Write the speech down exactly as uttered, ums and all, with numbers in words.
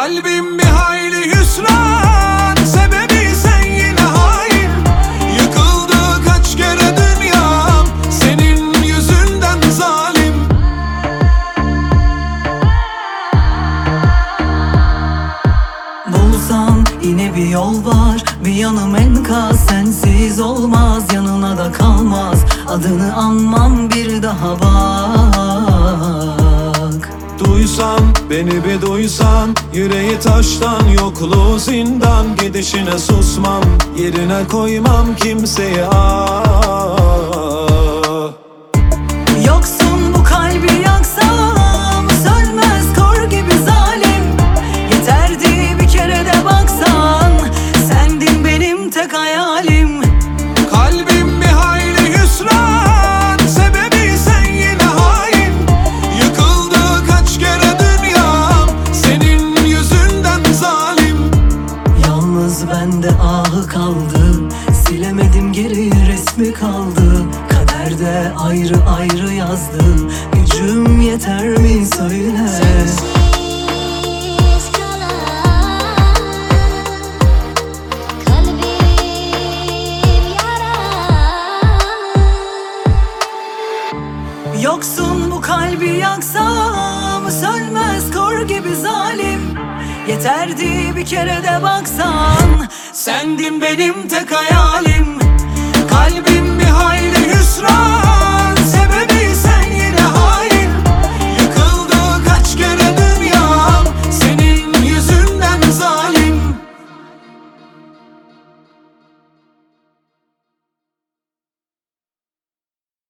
Kalbim bir hayli hüsran, sebebi sen yine hain. Yıkıldı kaç kere dünyam, senin yüzünden zalim. Bulsan yine bir yol var, bir yanım enkaz, sensiz olmaz, yanına da kalmaz. Adını anmam bir daha bak. Duysan, beni bir duysan, yüreği taştan, yokluğu zindan. Gidişine susmam, yerine koymam kimseyi ah. Yoksun bu kalbi yaksam, sönmez kor gibi zalim. Yeterdi bir kere de baksan, sendin benim tek hayalim. Kalbim bir hayli hüsran, sebebi sen yine hain. Yıkıldı kaç kere dünyam, senin yüzünden zalim. Yalnız bende ahı kaldı, silemedim geri resmi kaldı. Kaderde ayrı ayrı yazdı, gücüm yeter mi söyle. Sensiz kalan kalbim yaralı. Yoksun bu kalbi yaksam, sönmez kor gibi zalim. Yeterdi bir kere de baksan, sendin benim tek hayalim. Kalbim